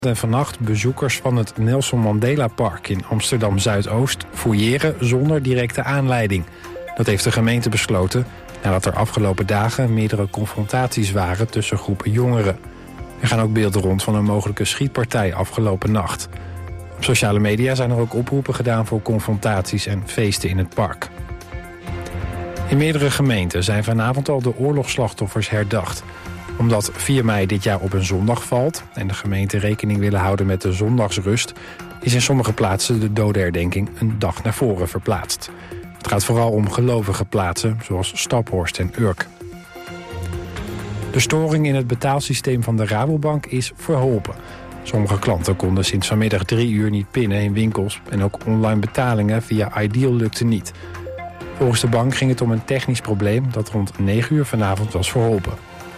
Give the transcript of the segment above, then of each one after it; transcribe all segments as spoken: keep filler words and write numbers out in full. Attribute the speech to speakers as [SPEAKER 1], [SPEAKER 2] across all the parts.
[SPEAKER 1] En vannacht bezoekers van het Nelson Mandela Park in Amsterdam-Zuidoost fouilleren zonder directe aanleiding. Dat heeft de gemeente besloten nadat er afgelopen dagen meerdere confrontaties waren tussen groepen jongeren. Er gaan ook beelden rond van een mogelijke schietpartij afgelopen nacht. Op sociale media zijn er ook oproepen gedaan voor confrontaties en feesten in het park. In meerdere gemeenten zijn vanavond al de oorlogsslachtoffers herdacht. Omdat vier mei dit jaar op een zondag valt en de gemeenten rekening willen houden met de zondagsrust, is in sommige plaatsen de dodenherdenking een dag naar voren verplaatst. Het gaat vooral om gelovige plaatsen, zoals Staphorst en Urk. De storing in het betaalsysteem van de Rabobank is verholpen. Sommige klanten konden sinds vanmiddag drie uur niet pinnen in winkels en ook online betalingen via Ideal lukte niet. Volgens de bank ging het om een technisch probleem dat rond negen uur vanavond was verholpen.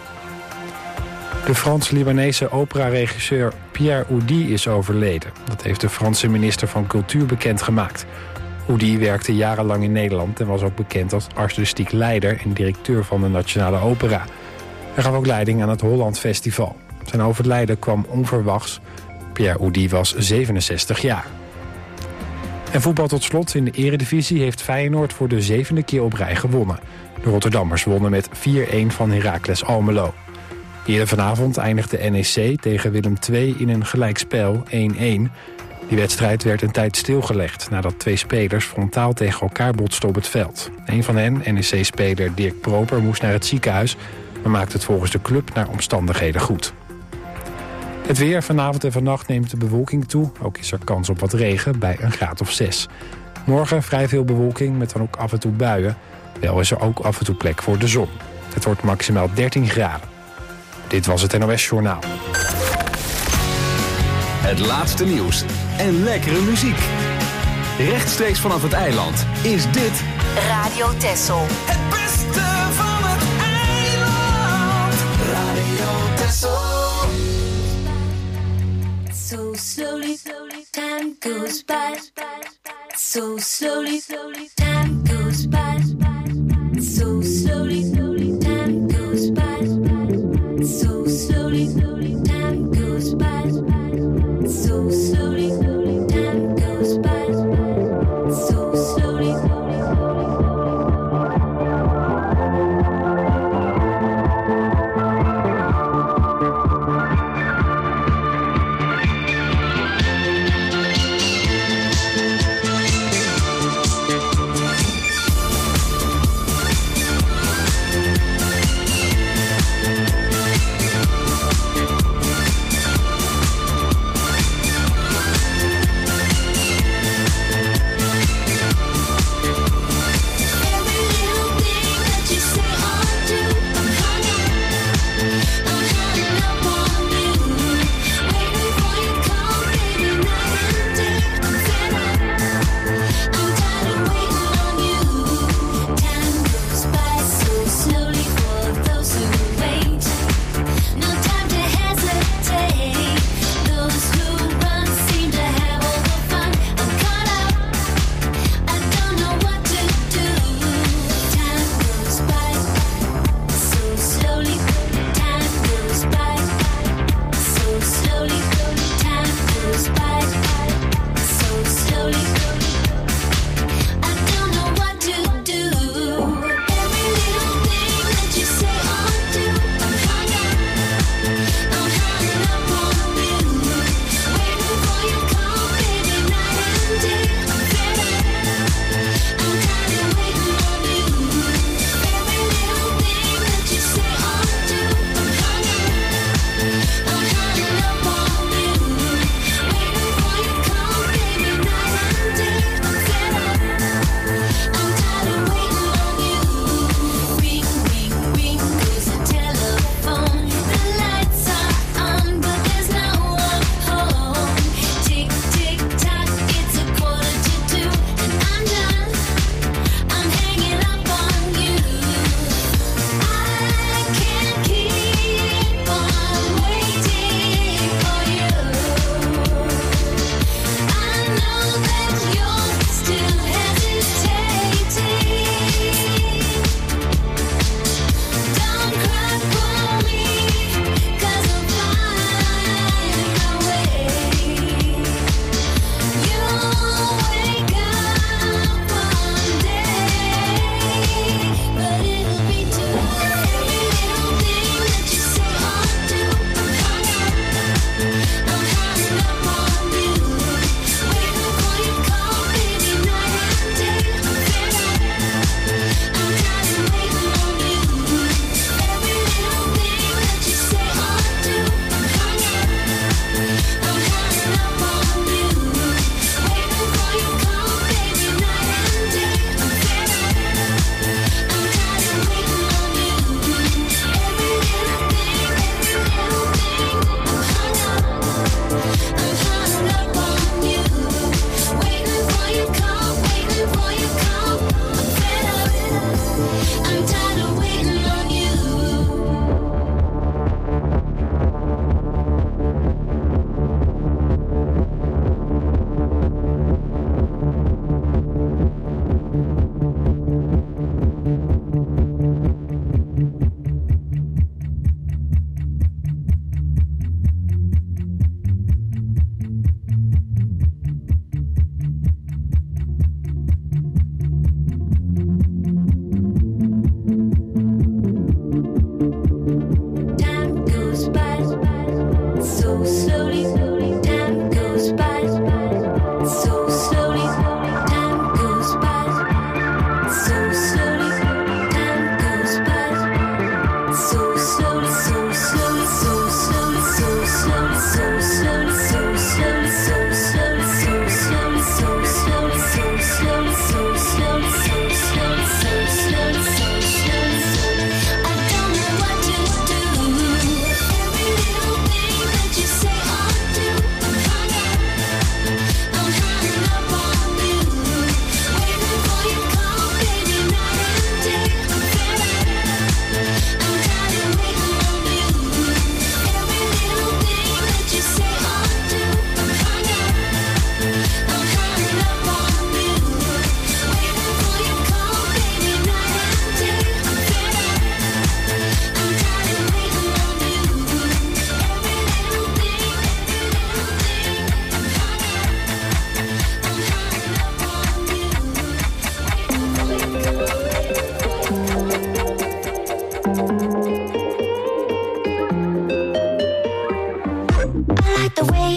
[SPEAKER 1] De Frans-Libanese operaregisseur Pierre Oudi is overleden. Dat heeft de Franse minister van Cultuur bekendgemaakt. Oudi werkte jarenlang in Nederland en was ook bekend als artistiek leider en directeur van de Nationale Opera. Hij gaf ook leiding aan het Holland Festival. Zijn overlijden kwam onverwachts. Pierre Oudi was zevenenzestig jaar. En voetbal tot slot. In de Eredivisie heeft Feyenoord voor de zevende keer op rij gewonnen. De Rotterdammers wonnen met vier-een van Heracles Almelo. Eerder vanavond eindigde N E C tegen Willem twee in een gelijkspel één-één. Die wedstrijd werd een tijd stilgelegd nadat twee spelers frontaal tegen elkaar botsten op het veld. Een van hen, N E C-speler Dirk Proper, moest naar het ziekenhuis, maar maakte het volgens de club naar omstandigheden goed. Het weer vanavond en vannacht neemt de bewolking toe. Ook is er kans op wat regen bij een graad of zes. Morgen vrij veel bewolking met dan ook af en toe buien. Wel is er ook af en toe plek voor de zon. Het wordt maximaal dertien graden. Dit was het N O S-journaal.
[SPEAKER 2] Het laatste nieuws en lekkere muziek. Rechtstreeks vanaf het eiland is dit
[SPEAKER 3] Radio Texel.
[SPEAKER 4] Het beste van het eiland. Radio Texel.
[SPEAKER 5] So slowly, slowly, time goes by. So slowly, slowly, time goes by. So slowly, slowly, time goes by. So slowly, slowly, time goes by. So slowly, slowly, time goes by. So slowly, slowly.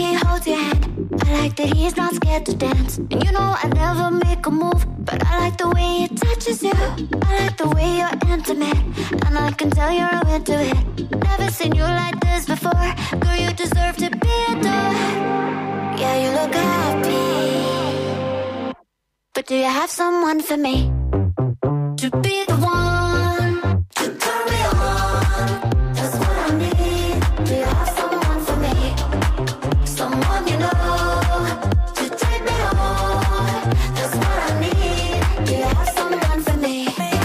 [SPEAKER 3] he holds your hand. I like that he's not scared to dance. And you know I never make a move, but I like the way he touches you. I like the way you're intimate, and I can tell you're into it. Never seen you like this before. Girl, you deserve to be adored. Yeah, you look happy, but do you have someone for me? To be the one to turn me on, that's what I need. Do you have someone for me? Someone you know to take me on, that's what I need. Do you have someone for me? Do you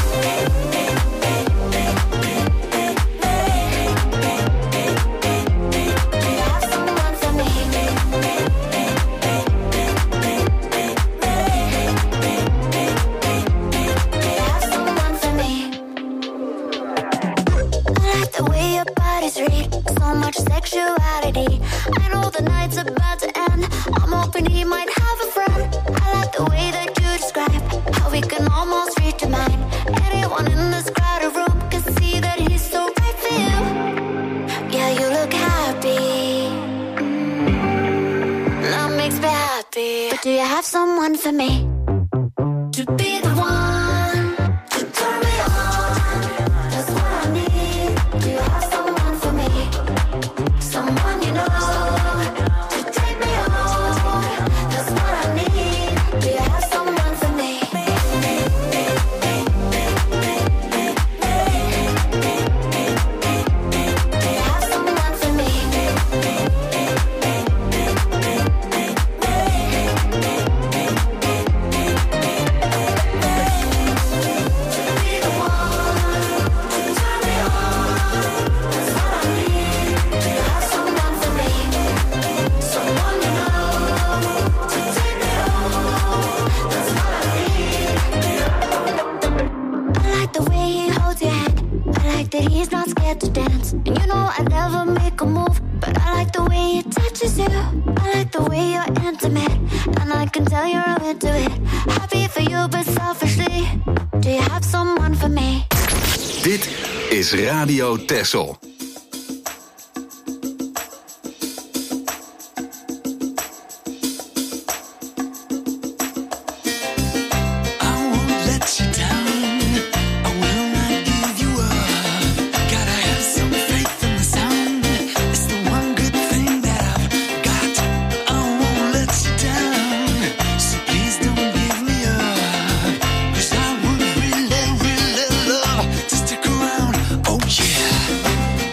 [SPEAKER 3] have someone for me? So much sexuality. I know the night's about to end. I'm hoping he might have a friend. I like the way that you describe how we can almost read your mind. Anyone in this crowded room can see that he's so right for you. Yeah, you look happy. Mm, that makes me happy. But do you have someone for me? To be the one to turn me on, that's what I need. Do you have someone for me? Someone you know to take me on, that's what I need. Do you have someone for me? Do you have someone for me? That he's not scared to dance. And you know I never make a move, but I like the way he touches you. I like the way you're intimate, and I can tell you're into it. Happy for you, but selfishly, do you have someone for me?
[SPEAKER 2] Dit is Radio Texel.
[SPEAKER 4] Stick around, oh yeah.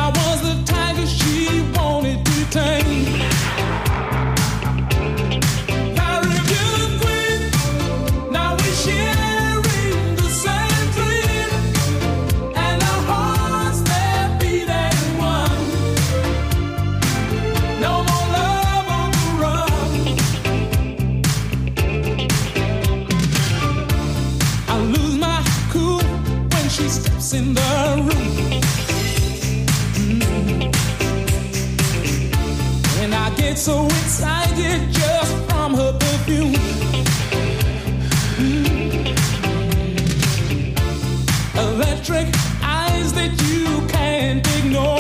[SPEAKER 4] In the room, mm. And I get so excited just from her perfume. Mm. Electric eyes that you can't ignore,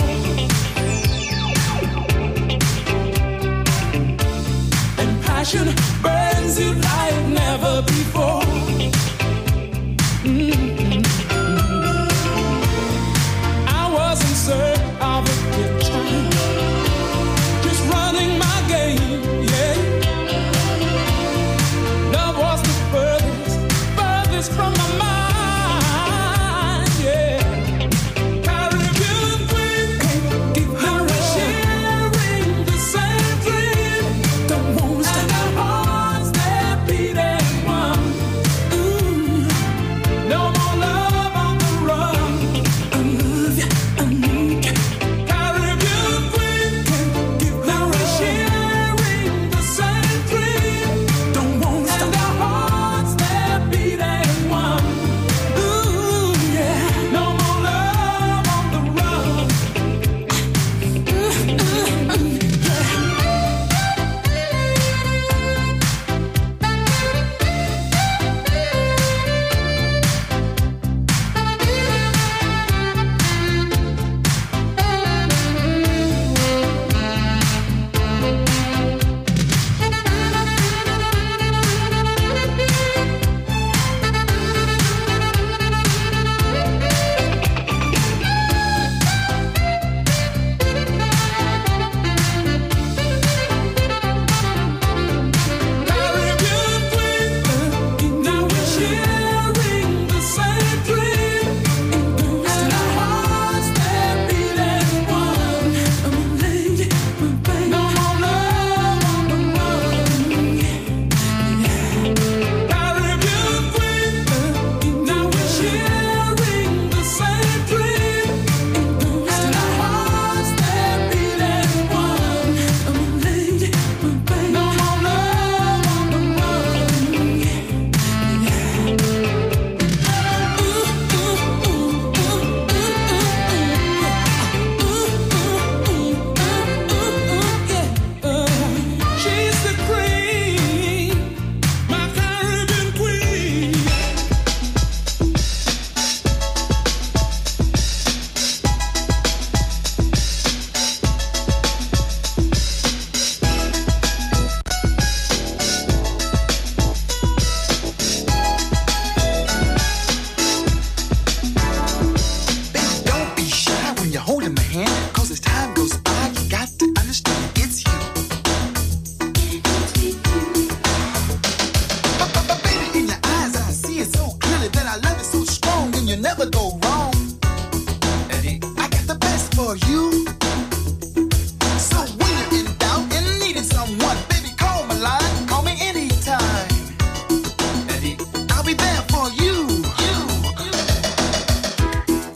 [SPEAKER 4] and passion burns you like never before. Mm. Of a good time, just running my game, yeah. Love was the furthest, furthest from my mind, yeah. Caribbean queen, can't give her a sharing the same dream. Don't want to and our hearts they're beating one. Ooh, no more love on the run. I love you.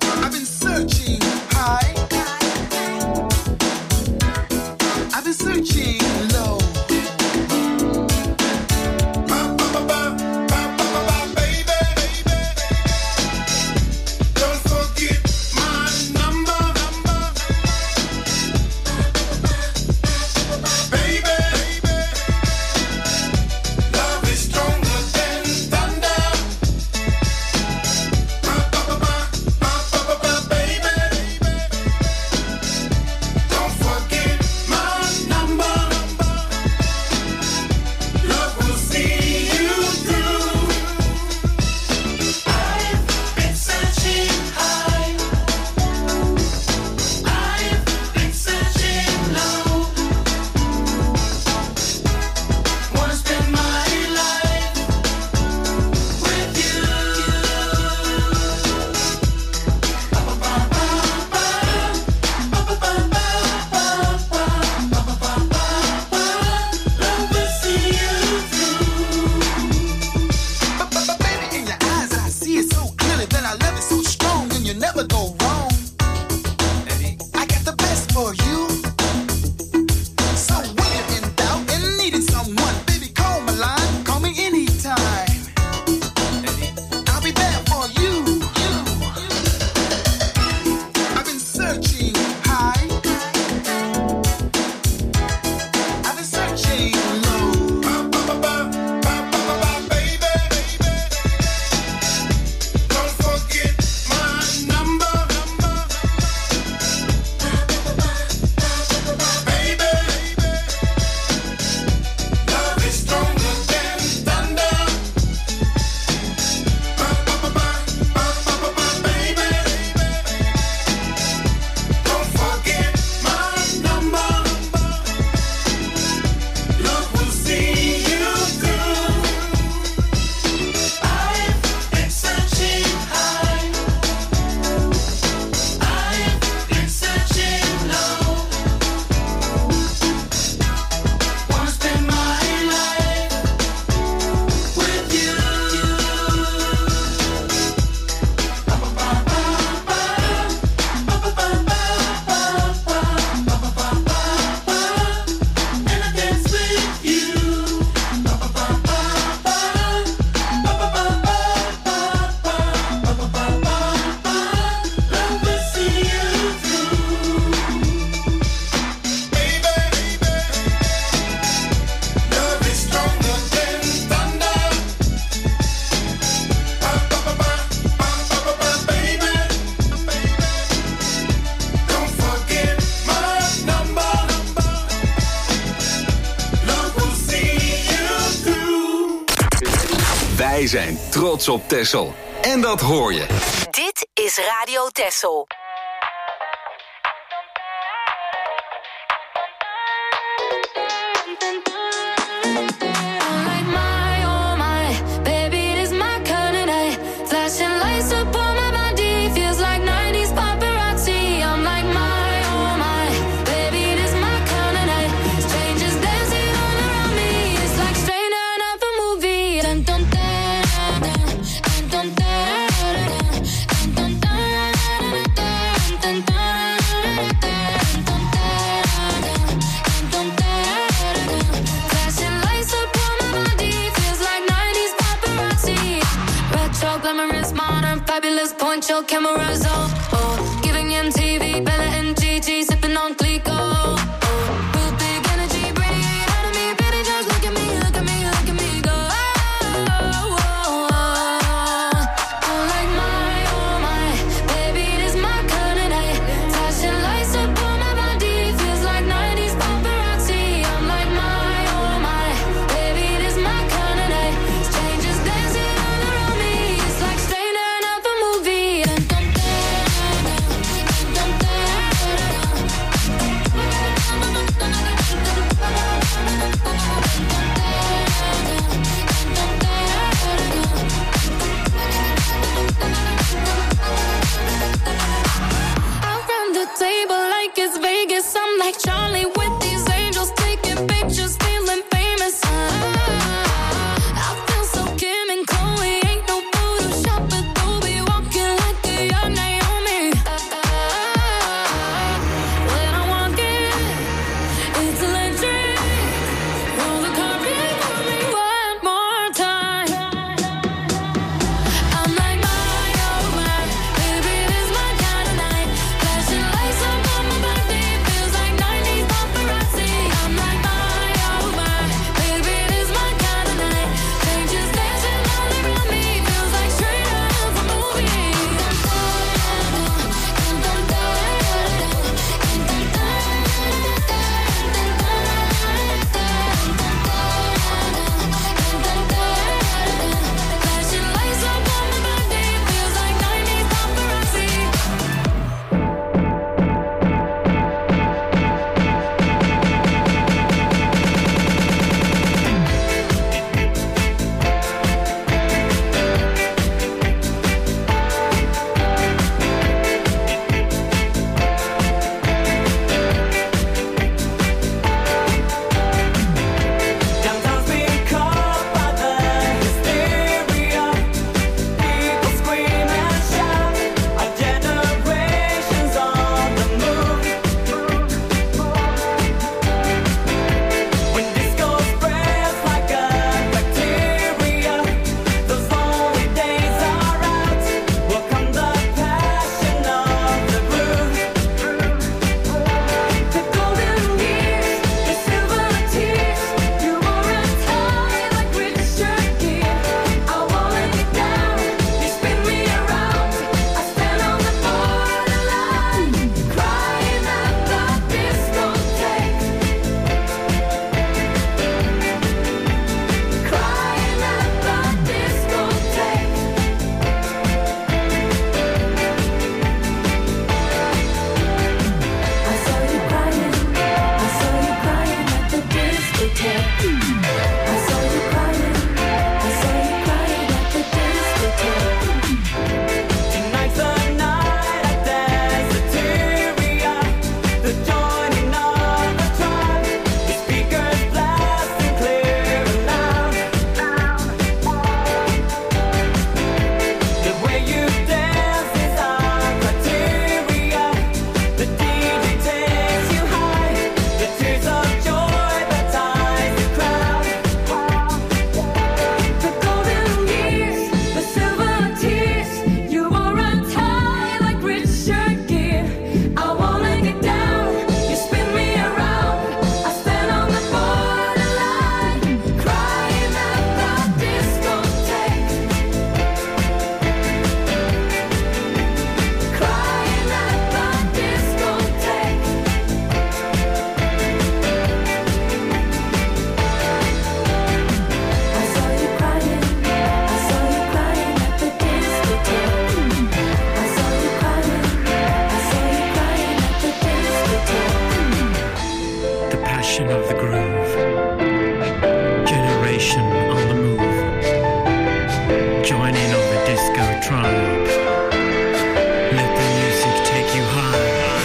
[SPEAKER 6] Searching
[SPEAKER 2] Wij zijn trots op Texel. En dat hoor je.
[SPEAKER 6] Dit is Radio Texel.
[SPEAKER 5] Your cameras off, oh, giving M T V, Bella and Gigi, sipping on Clico. Oh, real big energy, radiate out of me, baby, just look at me, look at me, look at me go. Oh, oh, oh, oh, like my, oh my, baby, this my kind of night. Flashing lights up on my body, feels like nineties paparazzi. I'm like my, oh my, baby, this my kind of night. Strangers dancing all around me, it's like straight out of a movie. Vegas, I'm like Charlie with these angels taking pictures, feeling famous. I feel so Kim and Chloe, ain't no Photoshop, but they'll be walking like a young Naomi. When I walk in, it's electric. Roll the carpet for me one more time. I'm like my, oh my, baby, this my kind of night. Flashing lights up on my body, feels like nineties paparazzi.
[SPEAKER 7] Generation of the groove. Generation on the move. Joining of the disco tribe. Let the music take you high.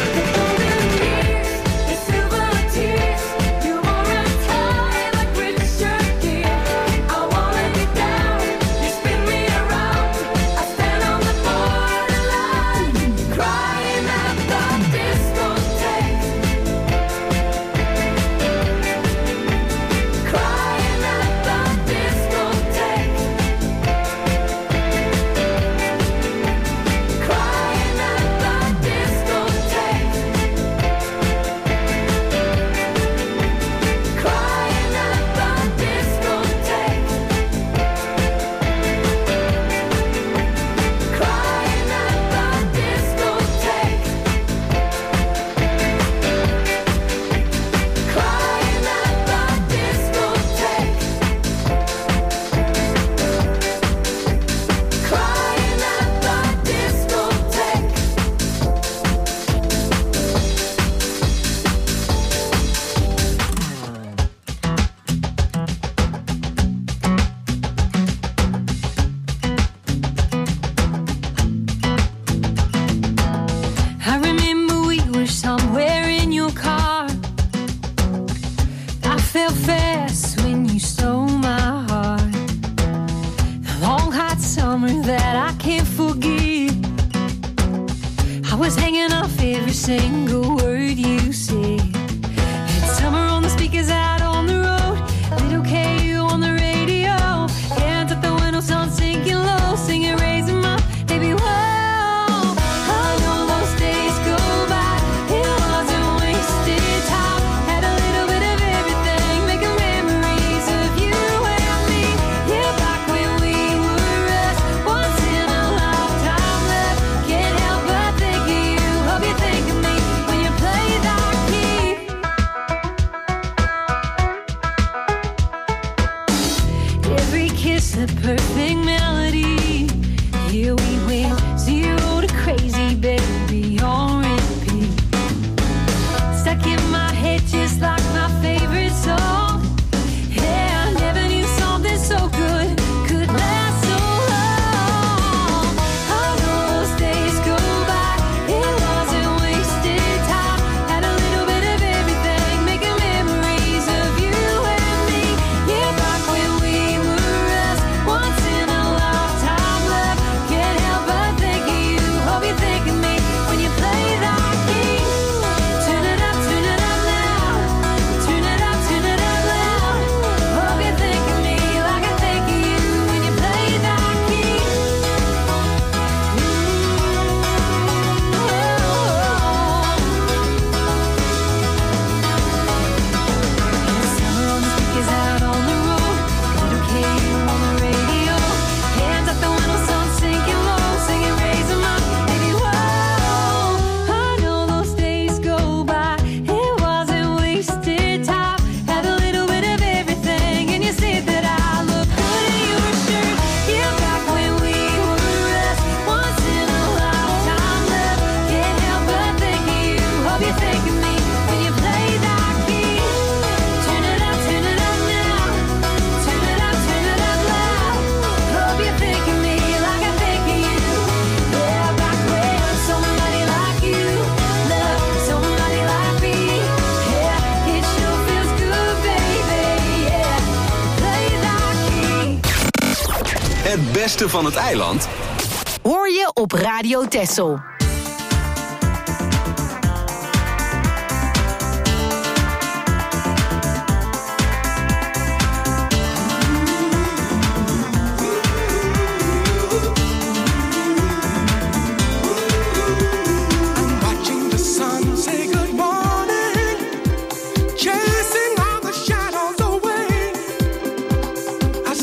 [SPEAKER 2] Het beste van het eiland
[SPEAKER 6] hoor je op Radio Texel.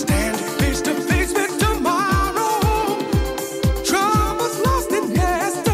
[SPEAKER 4] Face to face with tomorrow. Troubles lost in yesterday.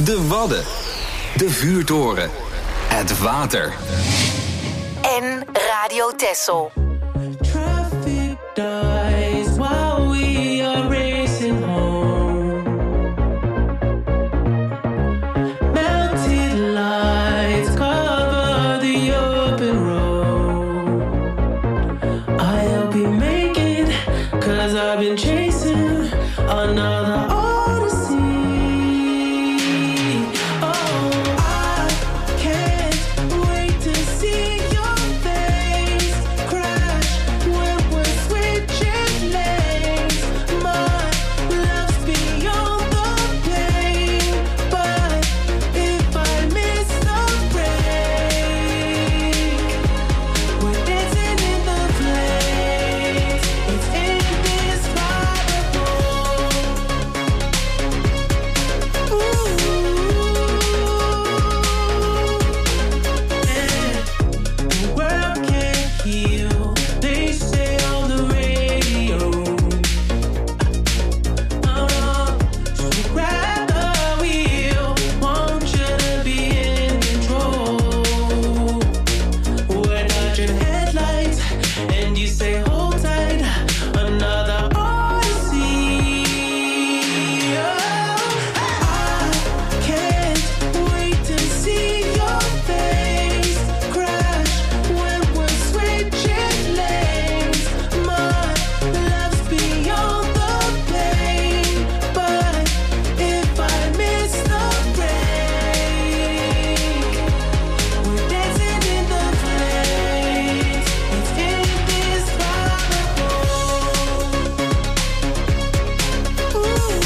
[SPEAKER 2] De Wadden. De vuurtoren. Het water.
[SPEAKER 6] En Radio Texel.
[SPEAKER 4] Traffic dies while we are racing home. Melted lights cover the open road. I hope you make it, 'cause I've been chasing another odyssey. Oh, I can't wait to see your face crash when we're switching lanes. My love's beyond the pain, but if I miss the break, we're dancing in the flames. It's indescribable. Ooh, and the world can't heal, they say on the radio. Oh no, so grab the wheel, want you to be in control. We're dodging headlights, and you say hold tight, another odyssey. Oh, I can't wait to see your face crash when we're switching lanes. My love's beyond the pain, but if I miss the break, we're dancing in the flames. It's indescribable. Ooh,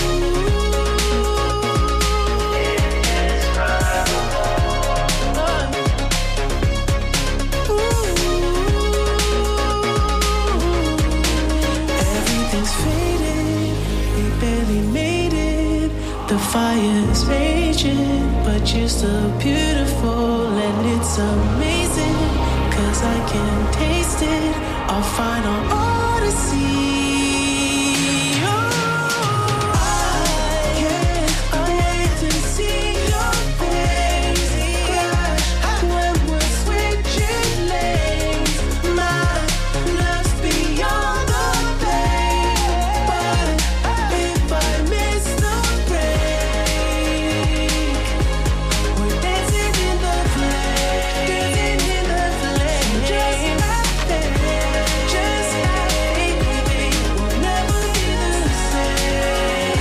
[SPEAKER 4] everything's faded, we barely made it. The fire's raging, but you're still beautiful, and it's amazing, 'cause I can taste it, our final odyssey. Oh, I can't wait to see your face crash when we're switching lanes. My love's beyond the pain, but if I miss the break, we're dancing in the flames, dancing in the flames. Just like that, just like baby, we'll never be the same.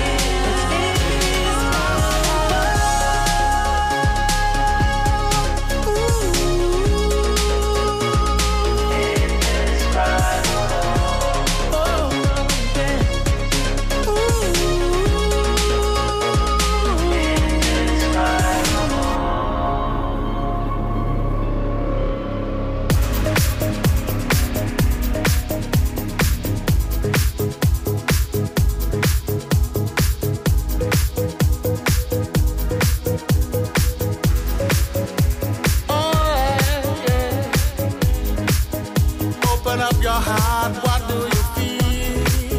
[SPEAKER 8] Open up your heart, what do you feel?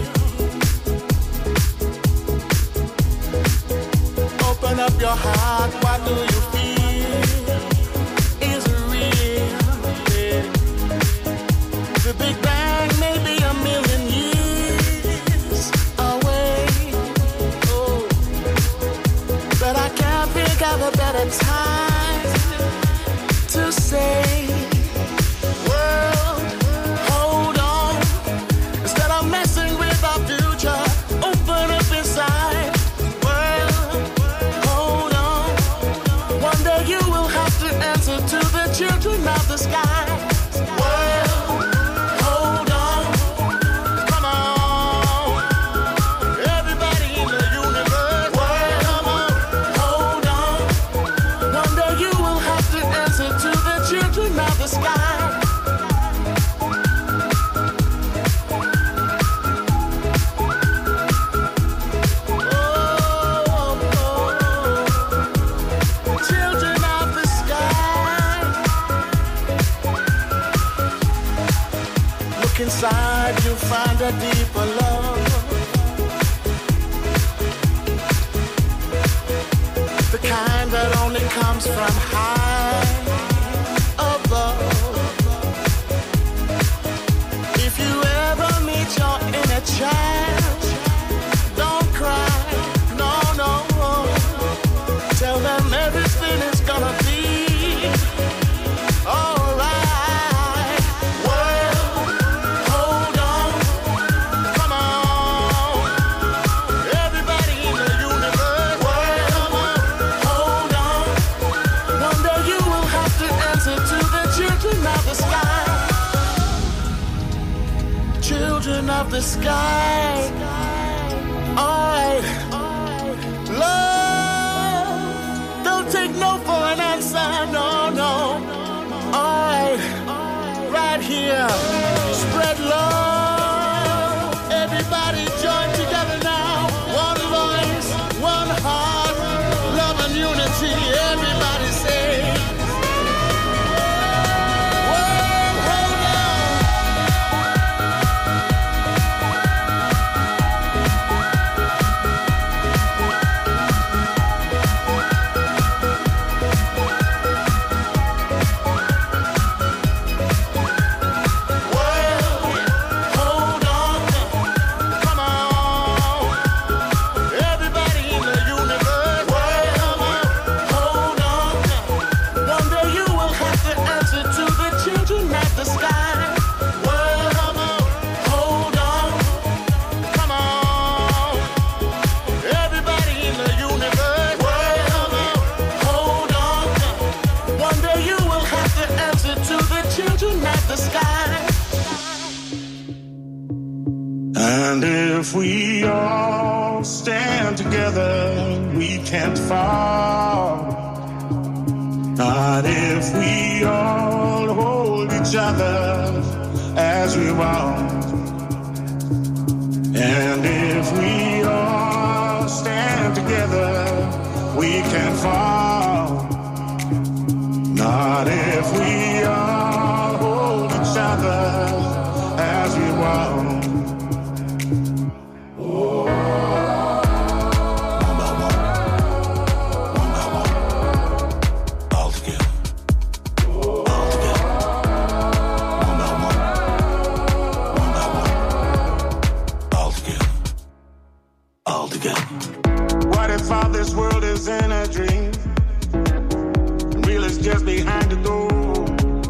[SPEAKER 8] Open up your heart, what do you feel? Is it real? Yeah. The Big Bang may be a million years away. Oh, but I can't think of a better time to say, world, hold on. Instead of messing with our future, open up inside. World, hold on. One day you will have to answer to the children of the sky. World, hold on. Come on. Everybody in the universe. World, come on. Hold on. One day you will have to answer to the children of the sky. Children of the sky, look inside, you'll find a deeper love, the kind I'm high above. If you ever meet your inner child, don't cry, no, no. Tell them everything is gonna be alright. Well, hold on, come on. Everybody in the universe, well, hold on. One day you will have to answer to the children of the sky. Children of the sky. Alright. Love, don't take no for an answer, no, no. Alright, right here, spread love. Everybody join together now. One voice, one heart, love and unity. Everybody say, well, hold on.
[SPEAKER 9] And if we all stand together, we can't fall. Not if we all hold each other as we walk. And if we all stand together, we can't fall. Not if we all hold each other as we walk. In a dream, real is just behind the door.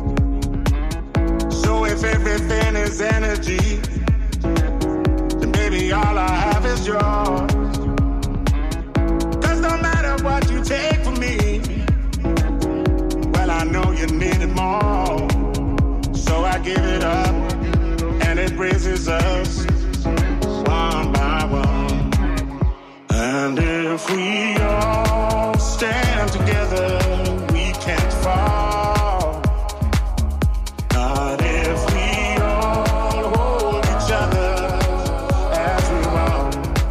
[SPEAKER 9] So if everything is energy, then baby all I have is yours. Cause no matter what you take from me, well I know you need it more. So I give it up, and it raises us one by one. And if we all stand together, we can't fall. Not if we all hold each other as we walk.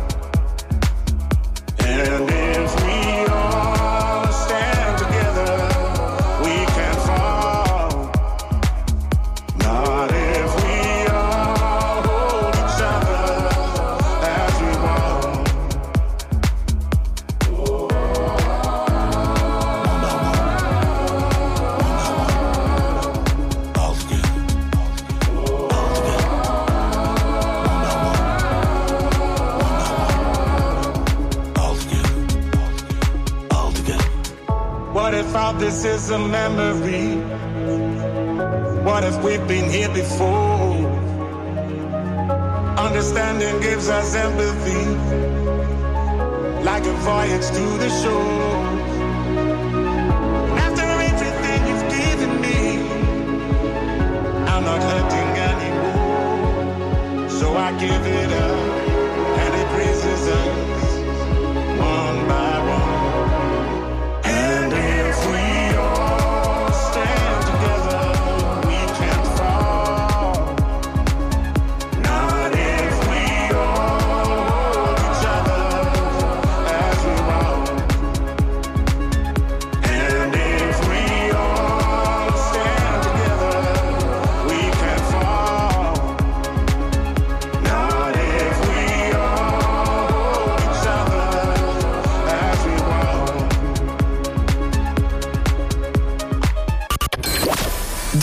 [SPEAKER 9] And if we all stand together, we can't fall. Not if we all hold each other as we walk. What if all this is a memory? What if we've been here before? Understanding gives us empathy, like a voyage to the shore. After everything you've given me, I'm not hurting anymore. So I give it up, and it raises us one by one. And if we all stand together, we can't fall. Not if we all hold each other as we walk. And if we all stand together, we can't fall. Not if we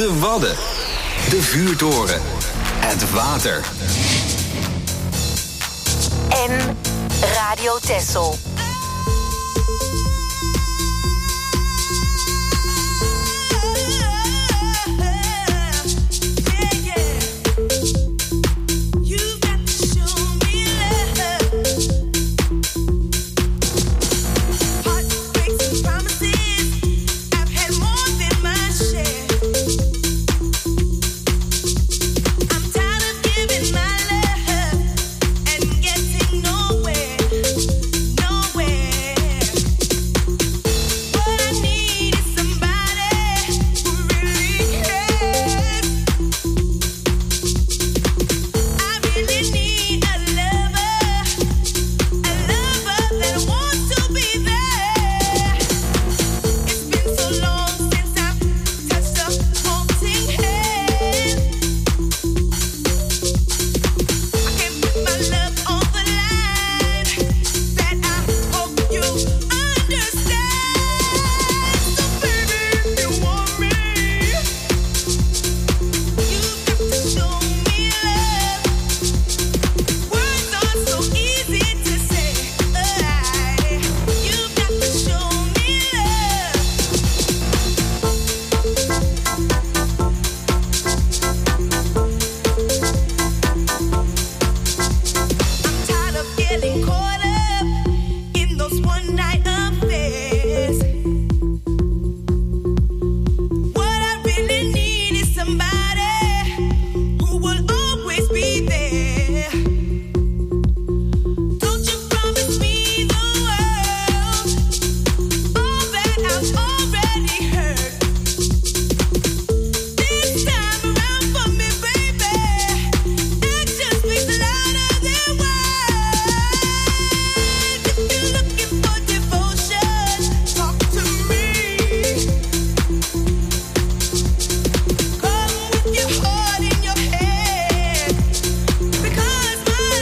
[SPEAKER 2] De Wadden. De vuurtoren. Het water.
[SPEAKER 6] En Radio Texel.